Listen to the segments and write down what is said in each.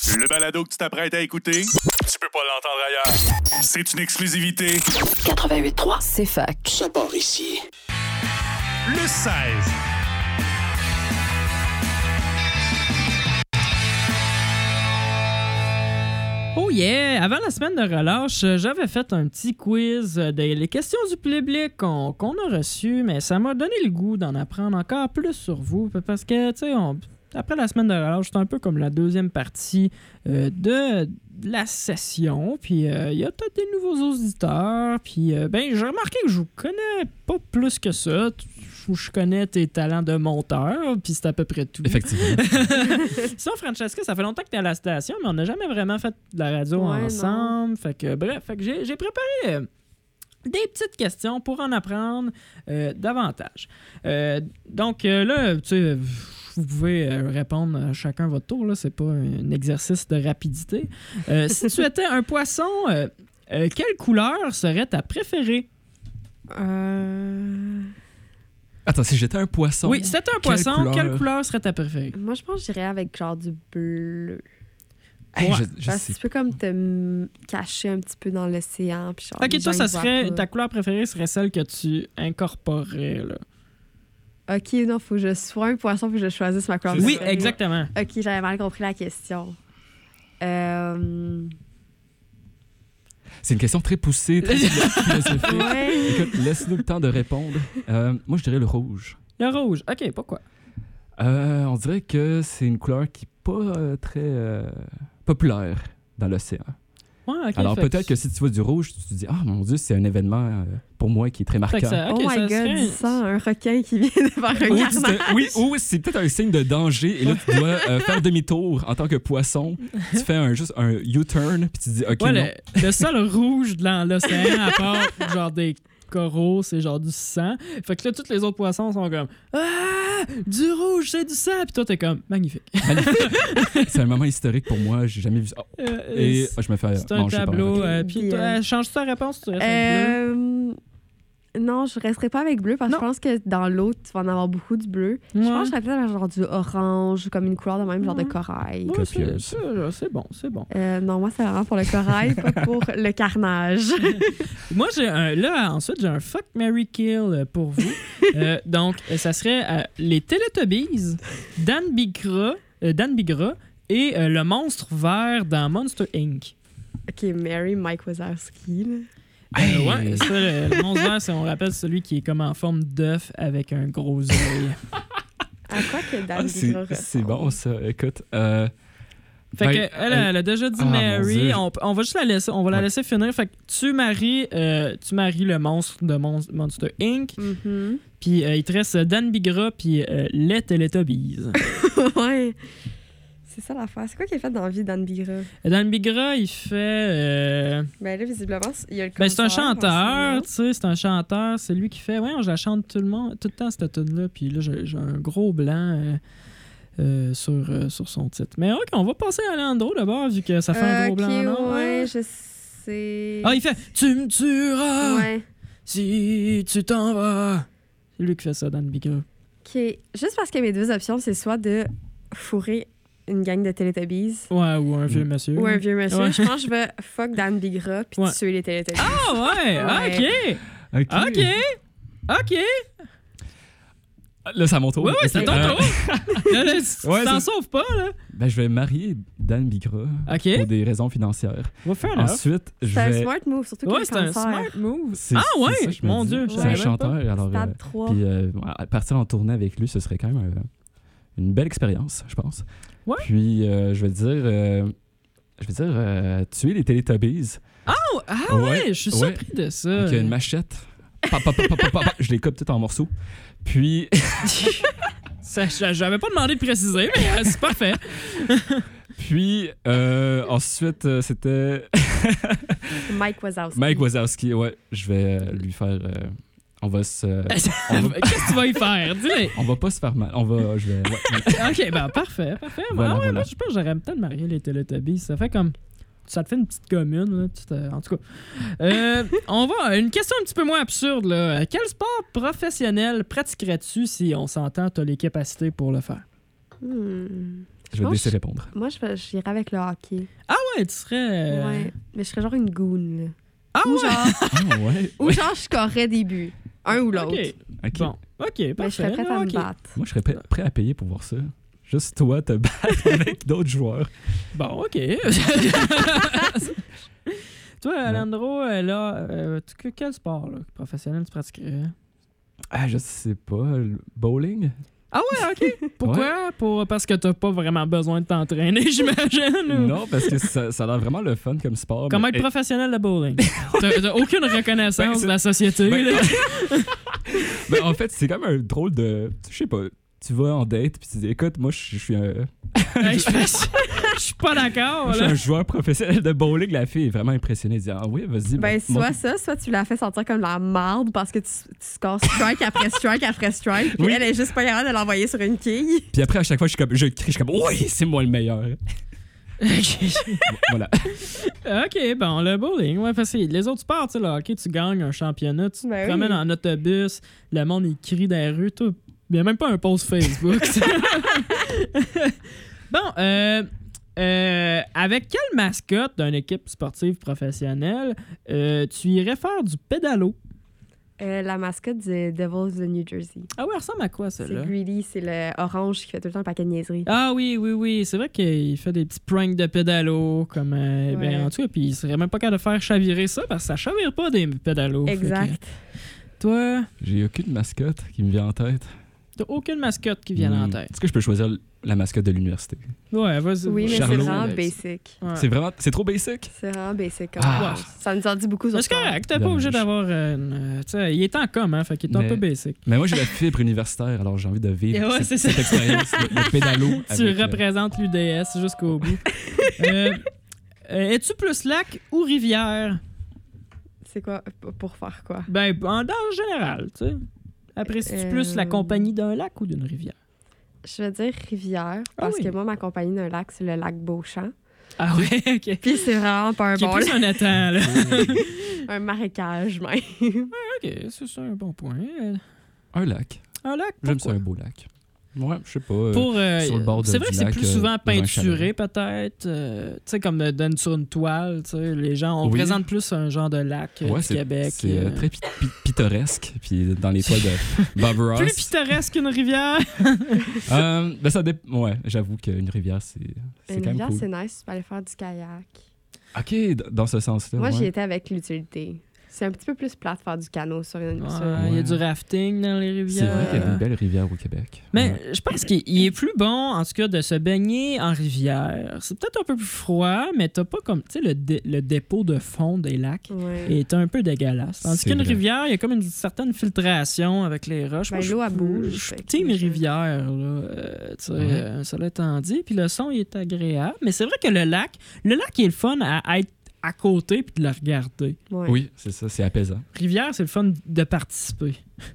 Le balado que tu t'apprêtes à écouter, tu peux pas l'entendre ailleurs. C'est une exclusivité. 88.3, c'est fac. Ça part ici. Le 16. Oh yeah! Avant la semaine de relâche, j'avais fait un petit quiz des questions du public qu'on a reçues, mais ça m'a donné le goût d'en apprendre encore plus sur vous, parce que, tu sais, après la semaine de relâche, c'est un peu comme la deuxième partie de la session, puis il y a peut-être des nouveaux auditeurs, puis j'ai remarqué que je vous connais pas plus que ça. Je connais tes talents de monteur, puis c'est à peu près tout. Effectivement. Sinon, Francesca, ça fait longtemps que tu es à la station, mais on n'a jamais vraiment fait de la radio ensemble. Fait que, bref, j'ai préparé des petites questions pour en apprendre davantage. Donc là, tu sais, vous pouvez répondre chacun à votre tour. Là, c'est pas un exercice de rapidité. Si tu étais un poisson, quelle couleur serait ta préférée? Attends, si j'étais un poisson... Oui, si t'étais un poisson, quelle couleur serait ta préférée? Moi, je pense que j'irais avec genre du bleu. Hey, Ouais. Parce que tu peux comme te cacher un petit peu dans l'océan. Puis genre, Ok, toi, ça serait ta couleur préférée serait celle que tu incorporerais, là. Ok, non, faut que je sois un poisson puis que je choisisse ma couleur Oui, préférée. exactement. Ok, j'avais mal compris la question. C'est une question très poussée, très philosophique. Ouais. Écoute, laisse-nous le temps de répondre. Moi, je dirais le rouge. Le rouge. Ok, pourquoi? On dirait que c'est une couleur qui n'est pas très populaire dans l'océan. Ouais, ok. Alors peut-être que si tu vois du rouge, tu te dis « Ah, mon Dieu, c'est un événement pour moi qui est très marquant. » ça, Oh my ça God, serait- dis ça, un requin qui vient de faire un Ou, carnage. oui, ou c'est peut-être un signe de danger et là, tu dois faire demi-tour en tant que poisson. Tu fais juste un U-turn puis tu te dis « OK, Ouais, non. le seul rouge dans l'océan, à part genre des coraux, c'est genre du sang. Fait que là, tous les autres poissons sont comme Ah! Du rouge, c'est du sang! Puis toi, t'es comme magnifique. C'est un moment historique pour moi, j'ai jamais vu ça. Oh. Et je me fais C'est un manger par un tableau. requin. Puis Puis, toi, change ta réponse, tu restes avec bleu. Non, je resterai pas avec bleu parce que je pense que dans l'eau, tu vas en avoir beaucoup du bleu. Je pense que je serais peut-être avec genre du orange, comme une couleur de même, genre de corail. Ouais, copieuse. c'est bon, c'est bon. Non, moi, c'est vraiment pour le corail, pas pour le carnage. Moi, ensuite, j'ai un fuck, marry, kill pour vous. Donc, ça serait les Teletubbies, Dan Bigra et le monstre vert dans Monster Inc. OK, Mary Mike Wazowski, là. Ouais, ça, le monstre vert, on rappelle celui qui est comme en forme d'œuf avec un gros œil. À quoi que Dan Ah, Bigra c'est bon ressemble? ça, écoute. Fait que elle a déjà dit mon Mary. Dieu. On va juste la laisser, on va la laisser finir. Fait que tu maries le monstre de Monster Inc. Mhm. Puis il te reste Dan Bigra puis les Teletubbies. Ouais. C'est ça l'affaire. C'est quoi qu'il a fait dans la vie, Dan Bigra? Dan Bigra, il fait. Ben là, visiblement, il y a le C'est un concert en chanteur, ce tu sais, c'est un chanteur. C'est lui qui fait. Ouais, je la chante tout le temps, cette tune-là. Puis là, j'ai un gros blanc sur son titre. Mais OK, on va passer à Leandro d'abord, vu que ça fait un gros blanc. Non? Ouais, je sais. Ah, il fait Tu me tueras Ouais. si tu t'en vas. C'est lui qui fait ça, Dan Bigra. OK. Juste parce que mes deux options, c'est soit de fourrer une gang de Teletubbies Ouais, ou un vieux monsieur. ou un vieux monsieur. Ouais. Je pense que je vais fuck Dan Bigra puis Ouais. tuer les Teletubbies. Ah, ouais, Ouais. OK. OK. Là, c'est à mon tour. Ouais, c'est ton tour. Là, tu Ouais, t'en c'est- sauves pas, là. Ben, je vais marier Dan Bigra OK. pour des raisons financières. On va faire un Ensuite, je C'est un vais... smart move, surtout que Ouais, le c'est un cancer. smart move. C'est- Ah c'est ouais, ça, je me mon dis. Dieu, je C'est savais un même chanteur, alors... Stade 3. Puis partir en tournée avec lui, ce serait quand même une belle expérience, je pense. Ouais. Puis je vais dire tuer les Teletubbies. Ah ouais, je suis surpris de ça. Avec une machette. Je les coupe tout en morceaux. Puis J'avais pas demandé de préciser, mais c'est parfait. ensuite, c'était Mike Wazowski. Mike Wazowski. Ouais, je vais lui faire... on va se... Qu'est-ce que tu vas y faire? Dis-le. On va pas se faire mal. Je vais... ouais. OK, ben parfait. Voilà, Moi, voilà. je pense que j'aurais peut-être marié les Teletubbies. Ça fait comme... Ça te fait une petite commune, là, en tout cas. On va une question un petit peu moins absurde, là. Quel sport professionnel pratiquerais-tu si on s'entend, tu as les capacités pour le faire? Je vais te laisser répondre. Moi, j'irais avec le hockey. Ah ouais, tu serais... Ouais, mais je serais genre une goon, là. Ah ou ouais? Genre, ouais. ou genre, je scorerais des buts. Un ou l'autre. OK. Bon, OK, parfait. Mais je serais prête à me battre. Moi, je serais prêt à payer pour voir ça. Juste toi te battre avec d'autres joueurs. Bon, OK. Toi, Alejandro, quel sport là, professionnel tu pratiquerais? Ah, je sais pas. Le bowling? Ah ouais, OK. Pourquoi? Parce que t'as pas vraiment besoin de t'entraîner, j'imagine? Ou... Non, parce que ça a l'air vraiment le fun comme sport. Comment être professionnel de bowling? T'as aucune reconnaissance de la société. Ben, en fait, c'est quand même un drôle de... Je sais pas. Tu vas en date puis tu dis écoute, moi je suis un je suis pas d'accord. Je suis un joueur professionnel de bowling. La fille est vraiment impressionnée. Elle dit ah oui, vas-y. Ben soit tu l'as fait sentir comme la marde parce que tu scores strike après strike après strike. Puis elle est juste pas capable de l'envoyer sur une quille. Puis après à chaque fois je crie, je suis comme oui, c'est moi le meilleur. Voilà. OK, bon, le bowling, ouais, parce que les autres sports, tu sais, le hockey, tu gagnes un championnat, tu te promènes en autobus, le monde il crie dans les rues, tout. Il n'y a même pas un post Facebook. Bon, avec quelle mascotte d'une équipe sportive professionnelle tu irais faire du pédalo? La mascotte du Devils de New Jersey. Ah oui, elle ressemble à quoi, celle-là? C'est Greedy, c'est le orange qui fait tout le temps un paquet de niaiseries. Ah oui. C'est vrai qu'il fait des petits pranks de pédalo. Comme, ben, en tout cas, puis il serait même pas capable de faire chavirer ça parce que ça chavire pas des pédalos. Exact. Toi? J'ai aucune mascotte qui me vient en tête. T'as aucune mascotte qui vient en tête. Est-ce que je peux choisir la mascotte de l'université? Ouais, vas-y. Oui, mais Charlot, c'est vraiment basic. Ouais. C'est trop basic? C'est vraiment basic. Ah. Ça nous en dit beaucoup sur c'est correct, t'es pas obligé d'avoir une... il est en com, hein, fait qu'il est un peu basic. Mais moi, j'ai la fibre universitaire, alors j'ai envie de vivre cette expérience, le pédalo. Tu représentes l'UDS jusqu'au bout. Es-tu plus lac ou rivière? C'est quoi? Pour faire quoi? Ben, dans le général, tu sais. Apprécies-tu plus la compagnie d'un lac ou d'une rivière? Je vais dire rivière, parce que moi, ma compagnie d'un lac, c'est le lac Beauchamp. Ah ouais, OK. Puis c'est vraiment pas un bon lac. Qui est plus un étang, là. Un marécage, même. OK, c'est ça un bon point. Un lac. Un lac? J'aime ça, un beau lac. Ouais, je sais pas. Sur le bord c'est vrai que c'est plus souvent peinturé, peut-être. Tu sais, comme sur une toile. Les gens, on présente plus un genre de lac du Québec. C'est très pittoresque. Puis dans les toiles de Bob Ross. Plus pittoresque qu'une rivière. Ben ça ouais, j'avoue qu'une rivière, c'est quand même cool. Une rivière, c'est nice. Tu peux aller faire du kayak. OK, dans ce sens-là. Moi, j'y étais avec l'utilité. C'est un petit peu plus plate de faire du canot sur une... Il y a du rafting dans les rivières. C'est vrai qu'il y a des belles rivières au Québec. Mais je pense qu'il est plus bon, en tout cas, de se baigner en rivière. C'est peut-être un peu plus froid, mais t'as pas comme... Tu sais, le dépôt de fond des lacs est un peu dégueulasse. Tandis qu'une rivière, il y a comme une certaine filtration avec les roches. Ben, l'eau, elle bouge. Tu sais, mes rivières, là, cela étant dit. Puis le son, il est agréable. Mais c'est vrai que le lac, il est le fun à être à côté puis de le regarder. Ouais. Oui, c'est ça, c'est apaisant. Rivière, c'est le fun de participer.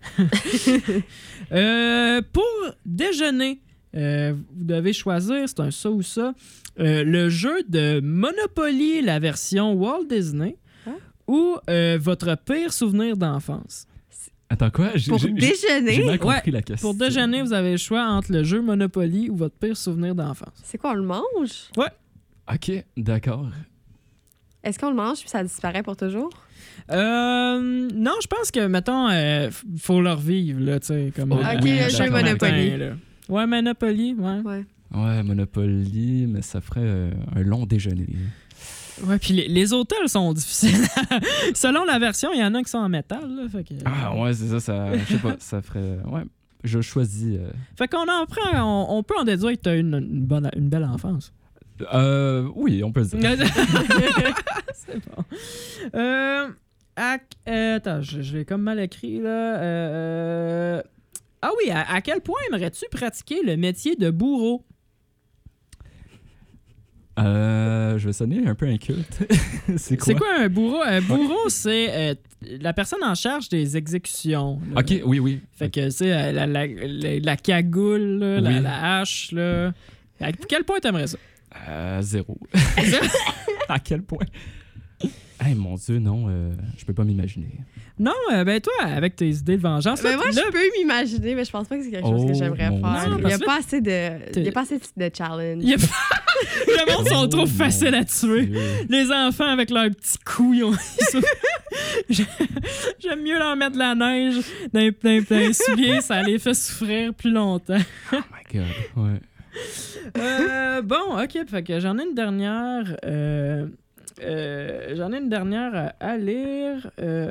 Pour déjeuner, vous devez choisir, c'est un ça ou ça, le jeu de Monopoly, la version Walt Disney, ou votre pire souvenir d'enfance. Attends, quoi? Pour déjeuner? J'ai mal compris la question. Pour déjeuner, vous avez le choix entre le jeu Monopoly ou votre pire souvenir d'enfance. C'est quoi, on le mange? Ouais. OK, d'accord. Est-ce qu'on le mange puis ça disparaît pour toujours? Non, je pense que, mettons, faut le revivre, là, tu sais. Comme, OK, le jeu Monopoly. Ouais, Monopoly, ouais. Ouais, Monopoly, mais ça ferait un long déjeuner. Ouais, puis les hôtels sont difficiles. Selon la version, il y en a qui sont en métal, là, fait que... Ah, ouais, c'est ça, je sais pas, ça ferait... Ouais, je choisis... Fait qu'on en prend, on peut en déduire que t'as une belle enfance. Oui, on peut le dire. C'est bon. Attends, je l'ai comme mal écrit, là. Ah oui, à quel point aimerais-tu pratiquer le métier de bourreau? Je vais sonner un peu inculte. C'est quoi? C'est quoi un bourreau? Un bourreau, c'est la personne en charge des exécutions. Là. OK, oui. Fait que, tu sais, la cagoule, là, la hache, là. À quel point t'aimerais ça? 0. À quel point? Hey, mon Dieu, non, je peux pas m'imaginer. Non, ben toi, avec tes idées de vengeance... Ben là, moi, là, je peux m'imaginer, mais je pense pas que c'est quelque chose que j'aimerais mon faire. Dieu. Il y a pas assez de challenge. Le monde sont trop faciles à tuer. Dieu. Les enfants avec leurs petits coups, j'aime mieux leur mettre de la neige dans les souliers, ça les fait souffrir plus longtemps. Oh my God, ouais. Bon, OK, fait que j'en ai une dernière. À lire.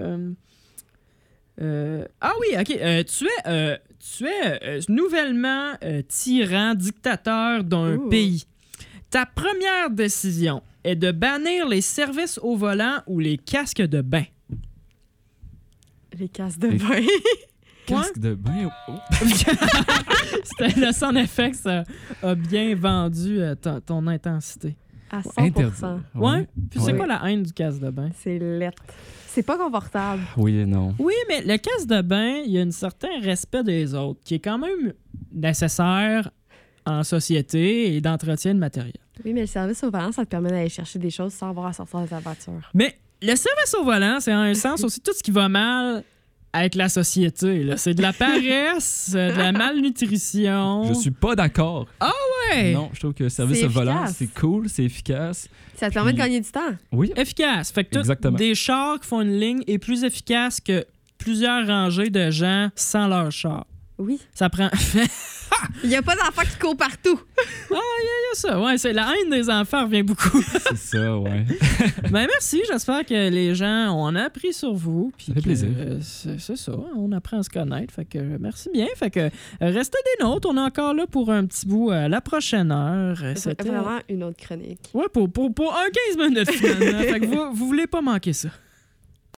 Ah oui, OK. Tu es nouvellement tyran, dictateur d'un pays. Ta première décision est de bannir les services au volant ou les casques de bain. Les casques de bain. Casque de bain. Oh. C'était le son effet, ça a bien vendu ton intensité. À 100%. Interdit. Ouais. Puis c'est Ouais. quoi la haine du casque de bain? C'est lettre. C'est pas confortable. Oui et non. Oui, mais le casque de bain, il y a un certain respect des autres qui est quand même nécessaire en société et d'entretien de matériel. Oui, mais le service au volant, ça te permet d'aller chercher des choses sans avoir à sortir de ta voiture. Mais le service au volant, c'est en un sens aussi tout ce qui va mal avec la société. Là. C'est de la paresse, de la malnutrition. Je suis pas d'accord. Ouais. Non, je trouve que le service C'est au volant, efficace. c'est cool, c'est efficace. Ça te permet de Puis- gagner du temps. Oui. Efficace. Fait que Exactement. des chars qui font une ligne est plus efficace que plusieurs rangées de gens sans leur char. Oui. Ça prend... Il y a pas d'enfants qui courent partout. ça, ouais, c'est la haine des enfants revient beaucoup. C'est ça, ouais. Ben merci, j'espère que les gens ont appris sur vous. Puis Ça fait que, plaisir. c'est ça, on apprend à se connaître. Fait que merci bien. Fait que restez des nôtres, on est encore là pour un petit bout à la prochaine heure. C'est vraiment une autre chronique. Ouais, pour un 15 minutes finalement. Fait que vous voulez pas manquer ça.